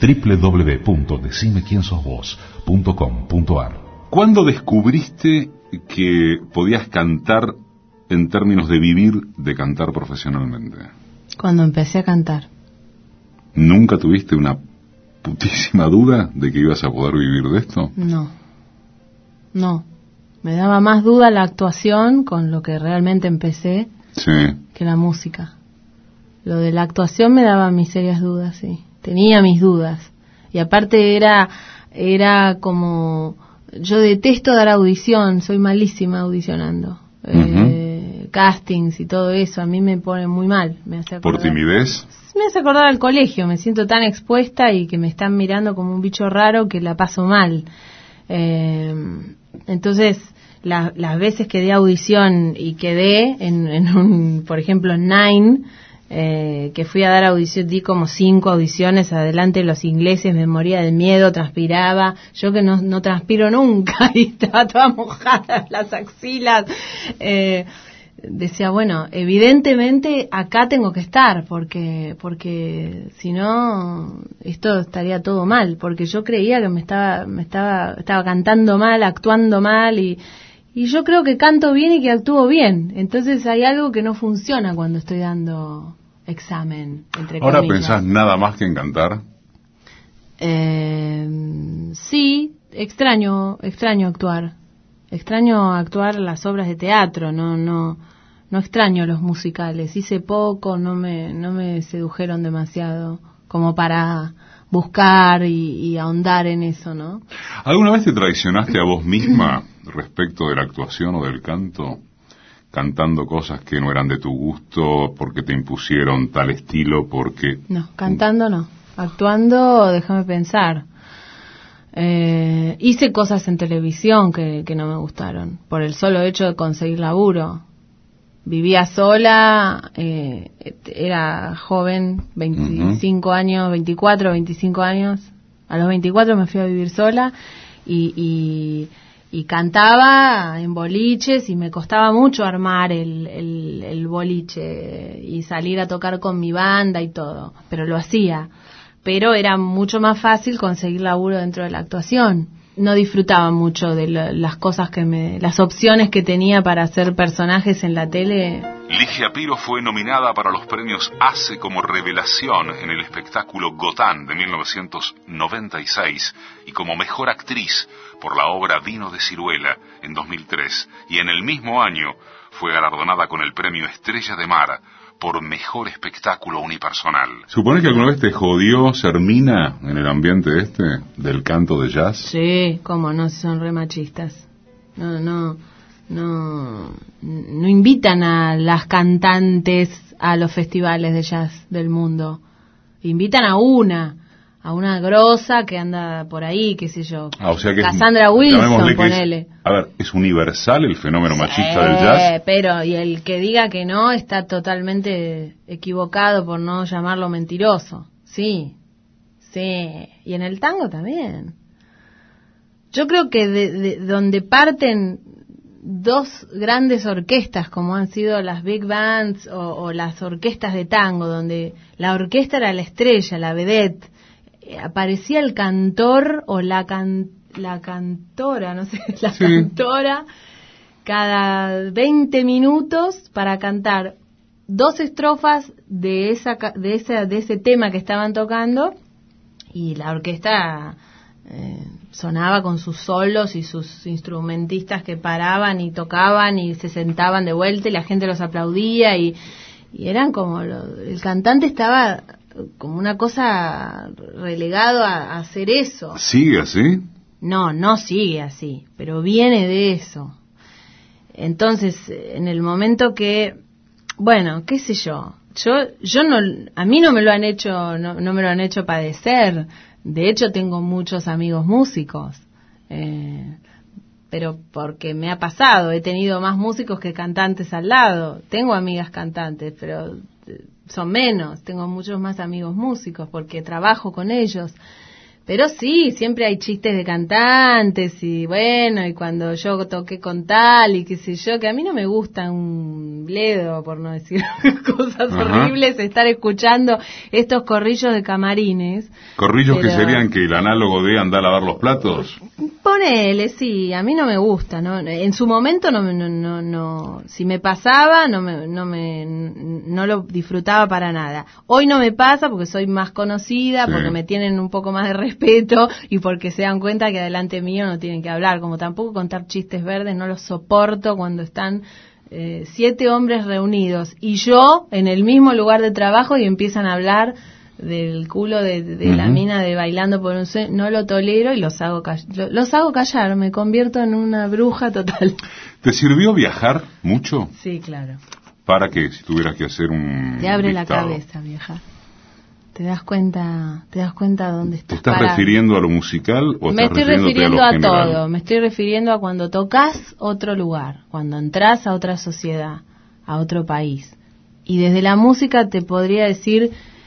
www.decimequiensosvos.com.ar. ¿Cuándo descubriste que podías cantar en términos de vivir de cantar profesionalmente? Cuando empecé a cantar. ¿Nunca tuviste una putísima duda de que ibas a poder vivir de esto? No. Me daba más duda la actuación, con lo que realmente empecé, que la música. Lo de la actuación me daba mis serias dudas, sí. Tenía mis dudas. Y aparte era como... Yo detesto dar audición, soy malísima audicionando. Castings y todo eso, a mí me pone muy mal. Me hace acordar, ¿por timidez? Me hace acordar al colegio, me siento tan expuesta y que me están mirando como un bicho raro que la paso mal. Entonces, las veces que di audición y quedé en un, por ejemplo, en Nine, que fui a dar audición, di como 5 audiciones adelante de los ingleses, me moría de miedo, transpiraba, yo que no transpiro nunca, y estaba toda mojada las axilas, decía, bueno, evidentemente acá tengo que estar, porque si no, esto estaría todo mal, porque yo creía que me estaba cantando mal, actuando mal, y yo creo que canto bien y que actúo bien, entonces hay algo que no funciona cuando estoy dando examen, entre comillas. ¿Ahora pensás nada más que en cantar? Sí, extraño actuar. Extraño actuar las obras de teatro, no extraño los musicales. Hice poco, no me sedujeron demasiado como para buscar y ahondar en eso, ¿no? ¿Alguna vez te traicionaste a vos misma respecto de la actuación o del canto? Cantando cosas que no eran de tu gusto, porque te impusieron tal estilo, porque... No, cantando no. Actuando, déjame pensar. Hice cosas en televisión que no me gustaron, por el solo hecho de conseguir laburo. Vivía sola, era joven, 25 años, 24, 25 años. A los 24 me fui a vivir sola y cantaba en boliches y me costaba mucho armar el boliche y salir a tocar con mi banda y todo, pero lo hacía. Pero era mucho más fácil conseguir laburo dentro de la actuación. No disfrutaba mucho de las cosas las opciones que tenía para hacer personajes en la tele. Ligia Piro fue nominada para los premios ACE como revelación en el espectáculo Gotán de 1996 y como mejor actriz por la obra Vino de Ciruela en 2003, y en el mismo año fue galardonada con el premio Estrella de Mar por mejor espectáculo unipersonal. ¿Supones que alguna vez te jodió ser mina en el ambiente del canto de jazz? Sí, cómo no, son re machistas. No invitan a las cantantes a los festivales de jazz del mundo. Invitan a una grosa que anda por ahí, qué sé yo. O sea que Cassandra Wilson, ponele. ¿Es universal el fenómeno machista del jazz? Pero, y el que diga que no está totalmente equivocado, por no llamarlo mentiroso. Sí. Y en el tango también. Yo creo que de donde parten dos grandes orquestas, como han sido las big bands o las orquestas de tango, donde la orquesta era la estrella, la vedette, aparecía el cantor o la cantora, no sé, cantora, cada 20 minutos para cantar 2 estrofas de ese tema que estaban tocando, y la orquesta sonaba con sus solos y sus instrumentistas que paraban y tocaban y se sentaban de vuelta y la gente los aplaudía y eran como el cantante estaba como una cosa relegado a hacer eso. ¿Sigue así? No sigue así, pero viene de eso. Entonces, en el momento que, bueno, qué sé yo no, a mí no me lo han hecho, no me lo han hecho padecer. De hecho, tengo muchos amigos músicos, pero porque me ha pasado, he tenido más músicos que cantantes al lado. Tengo amigas cantantes, pero son menos. Tengo muchos más amigos músicos porque trabajo con ellos. Pero sí, siempre hay chistes de cantantes y bueno, y cuando yo toqué con tal y qué sé yo, que a mí no me gusta un bledo, por no decir cosas horribles, estar escuchando estos corrillos de camarines. ¿Corrillos que serían que el análogo de andar a lavar los platos? Ponele, sí, a mí no me gusta, ¿no? En su momento no, si me pasaba no lo disfrutaba para nada. Hoy no me pasa porque soy más conocida, sí, porque me tienen un poco más de respeto y porque se dan cuenta que delante mío no tienen que hablar, como tampoco contar chistes verdes, no los soporto cuando están 7 hombres reunidos y yo en el mismo lugar de trabajo y empiezan a hablar del culo de la mina de Bailando por un Sueño. No lo tolero y los hago callar, me convierto en una bruja total. ¿Te sirvió viajar mucho? Sí, claro. ¿Para qué? Si tuvieras que hacer un te abre listado. La cabeza viajar. Te das cuenta dónde estás. ¿Te estás refiriendo a lo musical o me estás estoy refiriendo a general? todo, me estoy refiriendo a cuando tocas otro lugar, cuando entras a otra sociedad, a otro país. Y desde la música te podría decir,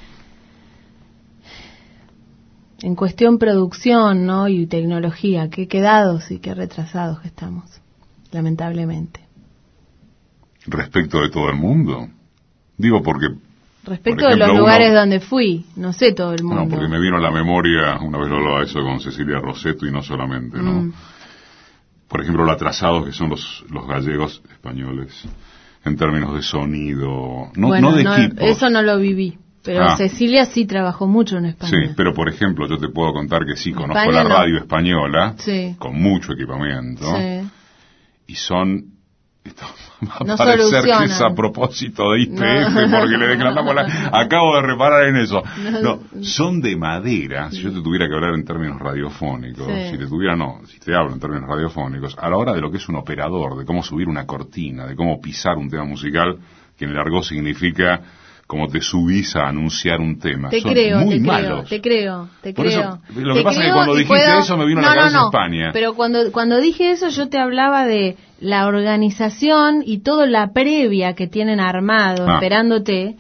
en cuestión producción, ¿no? Y tecnología, qué quedados y qué retrasados que estamos, lamentablemente. ¿Respecto de todo el mundo? Digo porque... Respecto de los lugares donde fui, no sé todo el mundo. No, porque me vino a la memoria, una vez lo hablaba eso con Cecilia Rosetto y no solamente, ¿no? Por ejemplo, lo atrasados que son los gallegos españoles en términos de sonido, no de equipos. Eso no lo viví. Pero Cecilia sí trabajó mucho en España. Sí, pero por ejemplo, yo te puedo contar que sí, conozco la radio española, sí, con mucho equipamiento, sí, y son... Esto va a parecer que es a propósito de IPF, porque le declaramos acabo de reparar en eso. No, son de madera, si yo te tuviera que hablar en términos radiofónicos, sí, si te hablo en términos radiofónicos, a la hora de lo que es un operador, de cómo subir una cortina, de cómo pisar un tema musical, que en el argot significa... como te subís a anunciar un tema. Son muy malos. Te creo. Por eso, lo que pasa es que cuando dijiste eso me vino a la cabeza España. Pero cuando dije eso yo te hablaba de la organización y toda la previa que tienen armado esperándote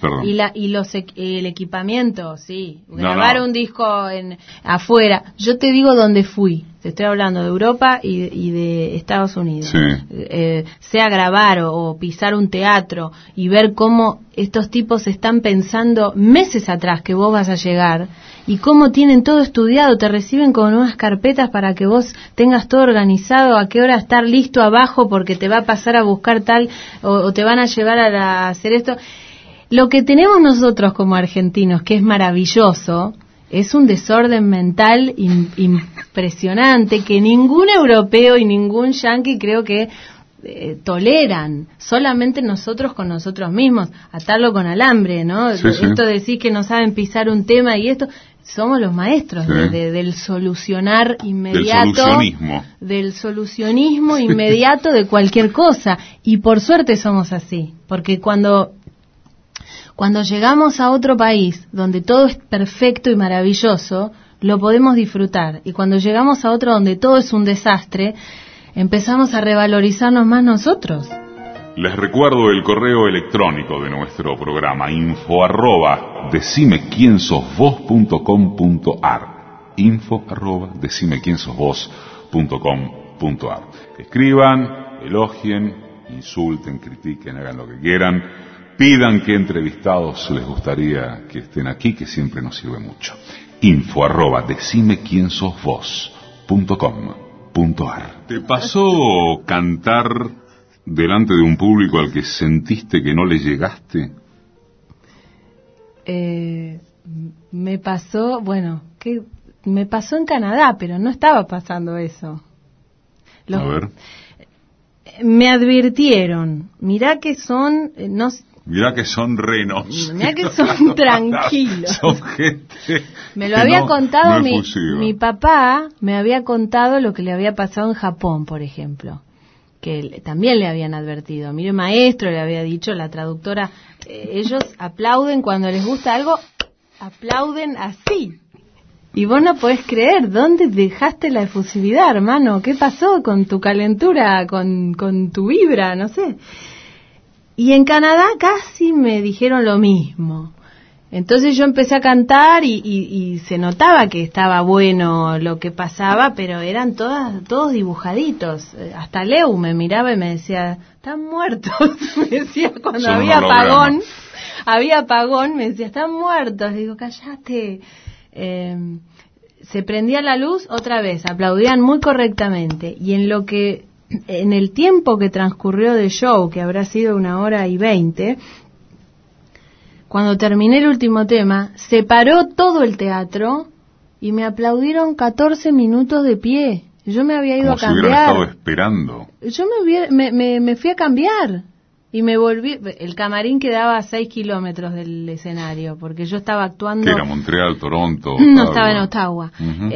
y el equipamiento, sí. Grabar un disco afuera. Yo te digo dónde fui. Te estoy hablando de Europa y de Estados Unidos. Sí. Sea grabar o pisar un teatro y ver cómo estos tipos están pensando meses atrás que vos vas a llegar y cómo tienen todo estudiado, te reciben con unas carpetas para que vos tengas todo organizado, a qué hora estar listo abajo porque te va a pasar a buscar tal o te van a llevar a hacer esto. Lo que tenemos nosotros como argentinos, que es maravilloso, es un desorden mental impresionante que ningún europeo y ningún yanqui creo que toleran. Solamente nosotros con nosotros mismos, atarlo con alambre, ¿no? Sí, esto de decir que no saben pisar un tema y esto, somos los maestros del solucionar inmediato, del solucionismo inmediato de cualquier cosa. Y por suerte somos así, porque cuando llegamos a otro país donde todo es perfecto y maravilloso, lo podemos disfrutar. Y cuando llegamos a otro donde todo es un desastre, empezamos a revalorizarnos más nosotros. Les recuerdo el correo electrónico de nuestro programa, info@decimequiensosvos.com.ar, info@decimequiensosvos.com.ar. Escriban, elogien, insulten, critiquen, hagan lo que quieran, pidan qué entrevistados les gustaría que estén aquí, que siempre nos sirve mucho. info@decimequiensosvos.com.ar. ¿Te pasó cantar delante de un público al que sentiste que no le llegaste? Me pasó, me pasó en Canadá, pero no estaba pasando eso. A ver. Me advirtieron, mirá que son renos. Mirá que son tranquilos. Son gente. Me lo había contado mi papá, me había contado lo que le había pasado en Japón, por ejemplo, que también le habían advertido. Mire, maestro, le había dicho la traductora, ellos aplauden cuando les gusta algo, aplauden así. Y vos no podés creer, ¿dónde dejaste la efusividad, hermano? ¿Qué pasó con tu calentura, con tu vibra? No sé. Y en Canadá casi me dijeron lo mismo. Entonces yo empecé a cantar y se notaba que estaba bueno lo que pasaba, pero eran todos dibujaditos. Hasta Leo me miraba y me decía, están muertos. Me decía cuando había apagón, me decía, están muertos. Digo, cállate. se prendía la luz otra vez, aplaudían muy correctamente, y en el tiempo que transcurrió de show, que habrá sido 1:20, cuando terminé el último tema, se paró todo el teatro y me aplaudieron 14 minutos de pie. Yo me había ido a cambiar. Como si hubieran estado esperando. Yo me fui a cambiar y me volví. El camarín quedaba a 6 kilómetros del escenario, porque yo estaba actuando. ¿Qué era? ¿Montreal, Toronto? No, estaba en Ottawa.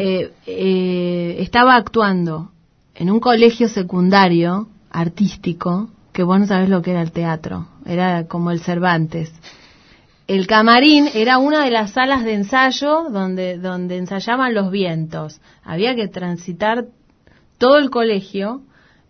Estaba actuando en un colegio secundario artístico, que vos no sabés lo que era el teatro. Era como el Cervantes. El camarín era una de las salas de ensayo donde ensayaban los vientos. Había que transitar todo el colegio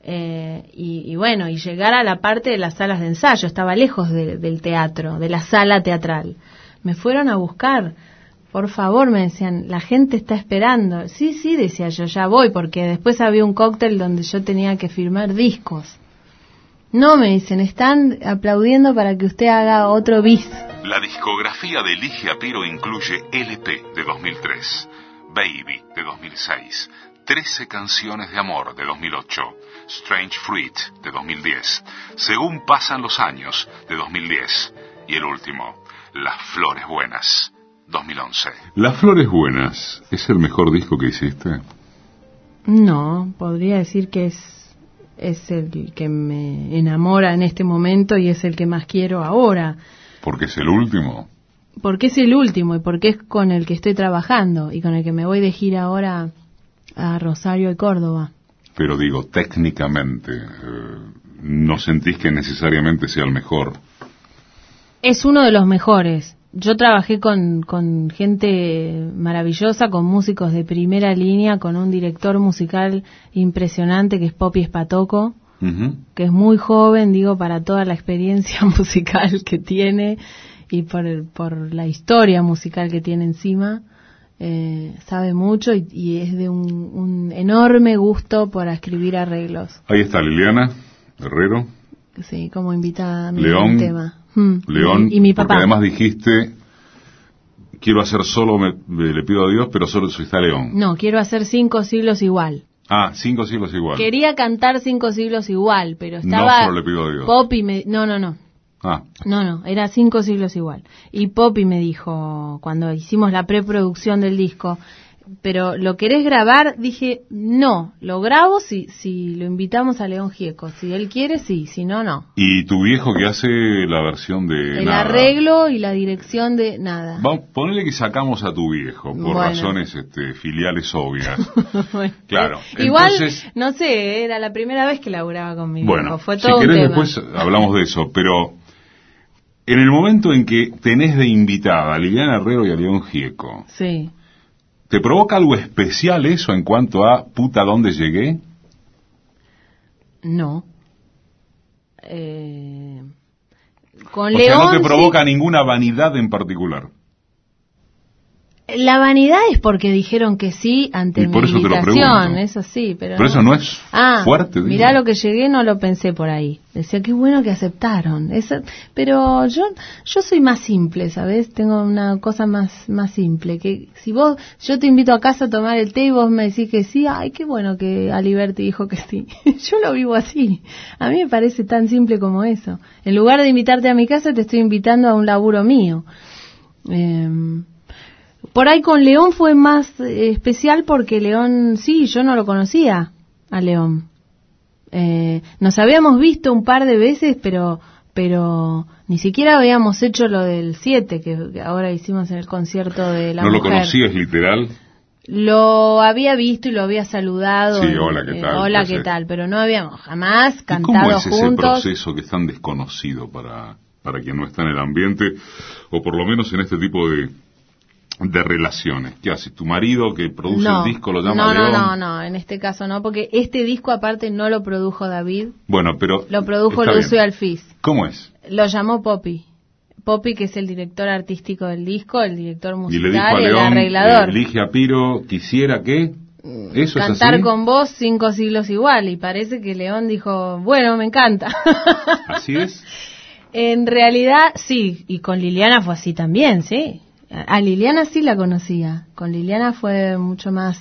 y llegar a la parte de las salas de ensayo. Estaba lejos del teatro, de la sala teatral. Me fueron a buscar. Por favor, me decían, la gente está esperando. Sí, decía yo, ya voy, porque después había un cóctel donde yo tenía que firmar discos. No, me dicen, están aplaudiendo para que usted haga otro bis. La discografía de Ligia Piro incluye LP de 2003, Baby de 2006, 13 canciones de amor de 2008, Strange Fruit de 2010, Según pasan los años de 2010 y el último, Las Flores Buenas, 2011. ¿Las Flores Buenas es el mejor disco que hiciste? No, podría decir que es el que me enamora en este momento y es el que más quiero ahora. ¿Porque es el último? Porque es el último y porque es con el que estoy trabajando y con el que me voy de gira ahora a Rosario y Córdoba. Pero digo, técnicamente, ¿no sentís que necesariamente sea el mejor? Es uno de los mejores. Yo trabajé con gente maravillosa, con músicos de primera línea, con un director musical impresionante que es Popi Espatoco, que es muy joven, para toda la experiencia musical que tiene y por la historia musical que tiene encima. Sabe mucho y es de un enorme gusto por escribir arreglos. Ahí está Liliana Herrero. Sí, como invitada a mi León, tema. León, y mi papá. Porque además dijiste, quiero hacer solo, le pido a Dios, pero solo está León. No, quiero hacer 5 siglos igual. 5 siglos igual. Quería cantar 5 siglos igual, pero estaba... No, solo le pido a Dios. Popi No. No, era 5 siglos igual. Y Popi me dijo, cuando hicimos la preproducción del disco, pero ¿lo querés grabar? Dije, no, lo grabo si lo invitamos a León Gieco. Si él quiere, sí, si no, no. ¿Y tu viejo que hace la versión de el nada? Arreglo y la dirección de nada. Ponele que sacamos a tu viejo, por razones filiales obvias. Bueno, claro. Igual, entonces, no sé, era la primera vez que laburaba con mi viejo. Fue todo si querés un tema. después hablamos de eso, pero en el momento en que tenés de invitada a Liliana Herrero y a León Gieco, sí. ¿te provoca algo especial eso en cuanto a puta dónde llegué? No. Con o León, sea, no te provoca ninguna vanidad en particular. La vanidad es porque dijeron que sí ante mi invitación, eso sí, pero eso no es fuerte. Mirá lo que llegué, no lo pensé por ahí. Decía, qué bueno que aceptaron. Pero yo soy más simple, ¿sabes? Tengo una cosa más simple, que si yo te invito a casa a tomar el té y vos me decís que sí, ay, qué bueno que Aliberti dijo que sí. Yo lo vivo así. A mí me parece tan simple como eso. En lugar de invitarte a mi casa, te estoy invitando a un laburo mío. Por ahí con León fue más especial porque León, sí, yo no lo conocía a León. Nos habíamos visto un par de veces, pero ni siquiera habíamos hecho lo del 7, que ahora hicimos en el concierto de la mujer. ¿No lo conocías literal? Lo había visto y lo había saludado. Sí, hola, ¿qué tal? Hola, ¿qué tal? Pero no habíamos jamás cantado juntos. ¿Cómo es ese proceso que es tan desconocido para quien no está en el ambiente, o por lo menos en este tipo de relaciones? ¿Qué haces? ¿Tu marido que produce el disco lo llama León? No, en este caso no, porque este disco aparte no lo produjo David. Bueno, pero... Lo produjo Lucio Alfiz. ¿Cómo es? Lo llamó Popi, que es el director artístico del disco, el director musical, y le dijo a León, el arreglador. Ligia Piro, quisiera que... ¿Eso cantar es así? con vos 5 siglos igual, y parece que León dijo, bueno, me encanta. ¿Así es? En realidad, sí, y con Liliana fue así también, sí. A Liliana sí la conocía. Con Liliana fue mucho más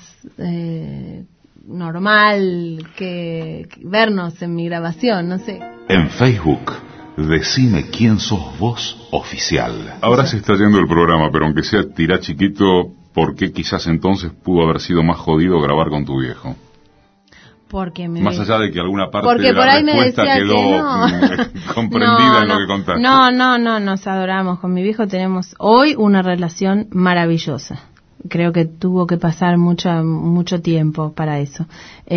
normal que vernos en mi grabación, no sé. En Facebook, Decime quién sos vos oficial. Ahora se está yendo el programa, pero aunque sea tirá chiquito, ¿por qué quizás entonces pudo haber sido más jodido grabar con tu viejo? Porque más allá de que alguna parte porque de la por ahí respuesta me decía quedó que no. comprendida en lo que contaste. No, nos adoramos. Con mi viejo tenemos hoy una relación maravillosa. Creo que tuvo que pasar mucho tiempo para eso.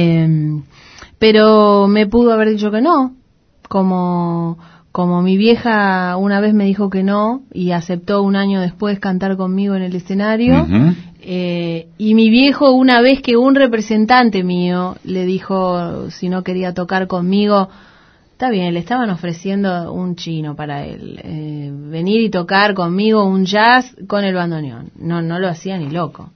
Pero me pudo haber dicho que no. Como mi vieja una vez me dijo que no y aceptó un año después cantar conmigo en el escenario. Uh-huh. Y mi viejo, una vez que un representante mío le dijo si no quería tocar conmigo, está bien, le estaban ofreciendo un chino para él, venir y tocar conmigo un jazz con el bandoneón. No lo hacía ni loco.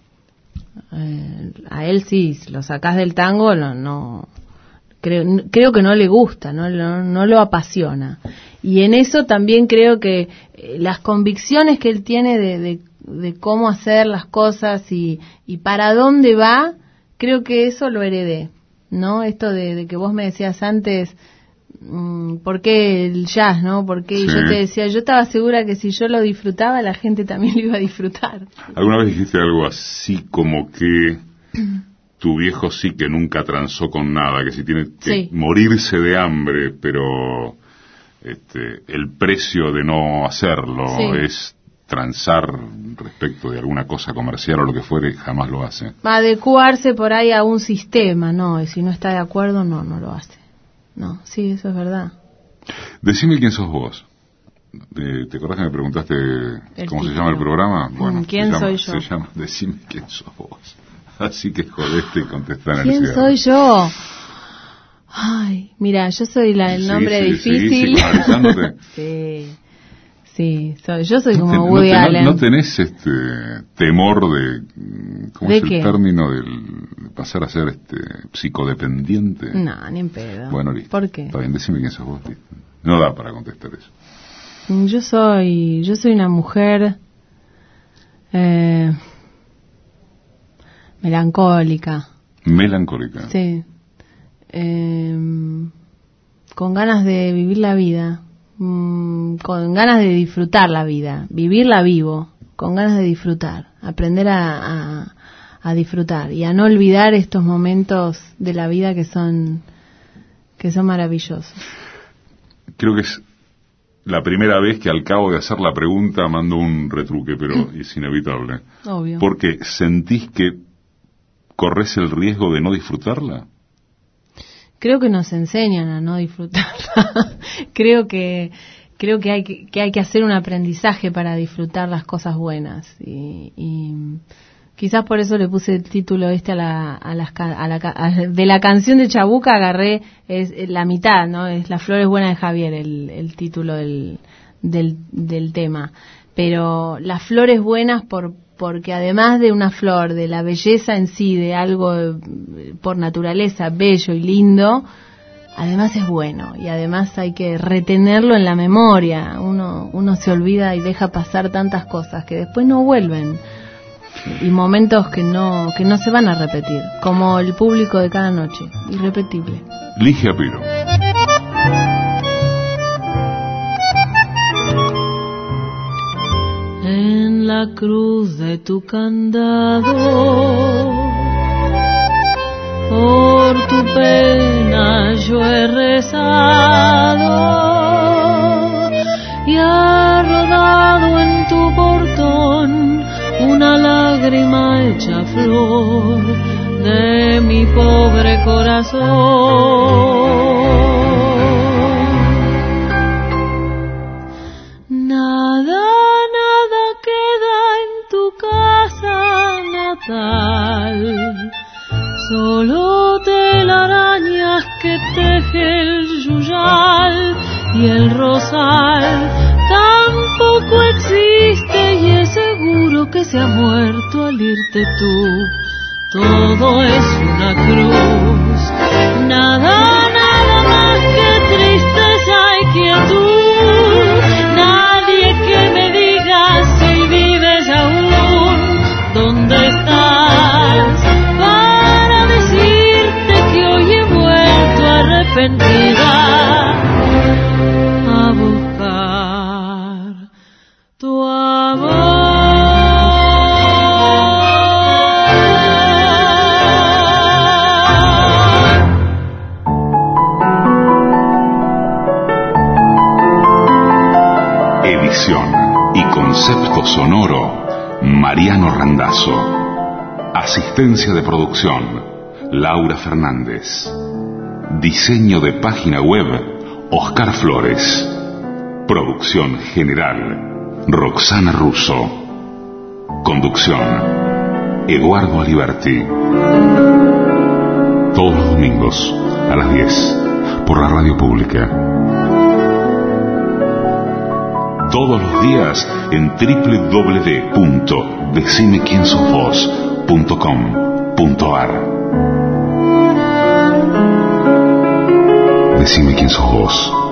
A él sí, si lo sacás del tango, no creo que no le gusta, no lo apasiona. Y en eso también creo que las convicciones que él tiene de cómo hacer las cosas y para dónde va, creo que eso lo heredé, ¿no? Esto de que vos me decías antes, ¿por qué el jazz, no? Porque sí. Yo te decía, yo estaba segura que si yo lo disfrutaba, la gente también lo iba a disfrutar. ¿Alguna vez dijiste algo así como que tu viejo sí que nunca transó con nada, que si tiene que morirse de hambre, pero el precio de no hacerlo es transar respecto de alguna cosa comercial o lo que fuere, jamás lo hace? Adecuarse por ahí a un sistema, no, y si no está de acuerdo, no lo hace. No, sí, eso es verdad. Decime quién sos vos. ¿Te acordás que me preguntaste cómo se llama el programa? Bueno, ¿quién soy yo? Se llama Decime quién sos vos. Así que jodeste y contestá en el ¿Quién soy yo? Ay, mira, yo soy el nombre difícil. Sí, yo soy como Woody Allen. ¿No tenés temor de cómo es el término de pasar a ser psicodependiente? No, ni en pedo. Bueno, listo. ¿Por qué? Está bien, decime quién sos vos. Listo. No da para contestar eso. Yo soy una mujer melancólica. ¿Melancólica? Sí. Con ganas de vivir la vida. Con ganas de disfrutar la vida, vivirla vivo, con ganas de disfrutar, aprender a disfrutar y a no olvidar estos momentos de la vida que son maravillosos. Creo que es la primera vez que al cabo de hacer la pregunta mando un retruque, pero es inevitable. Obvio. Porque ¿sentís que corres el riesgo de no disfrutarla? Creo que nos enseñan a no disfrutarla. Creo que hay que hacer un aprendizaje para disfrutar las cosas buenas y quizás por eso le puse el título de la canción de Chabuca, agarré la mitad, ¿no? Es Las flores buenas de Javier, el título del tema. Pero las flores buenas porque además de una flor, de la belleza en sí, de algo por naturaleza bello y lindo, además es bueno y además hay que retenerlo en la memoria. Uno se olvida y deja pasar tantas cosas que después no vuelven y momentos que no se van a repetir, como el público de cada noche, irrepetible. Ligia Piro. En la cruz de tu candado, por tu pena yo he rezado y ha rodado en tu portón una lágrima hecha flor de mi pobre corazón. Nada queda en tu casa natal, solo telarañas que teje el yuyal y el rosal tampoco existe y es seguro que se ha muerto al irte tú. Todo es una cruz, nada más que tristeza y quietud. Nadie que me diga si vive identidad a buscar tu amor. Edición y concepto sonoro, Mariano Randazzo. Asistencia de producción, Laura Fernández. Diseño de página web, Oscar Flores. Producción general, Roxana Russo. Conducción, Eduardo Aliberti. Todos los domingos a las 10 por la radio pública. Todos los días en www.decimequiensosvos.com.ar. Decime quién sos vos.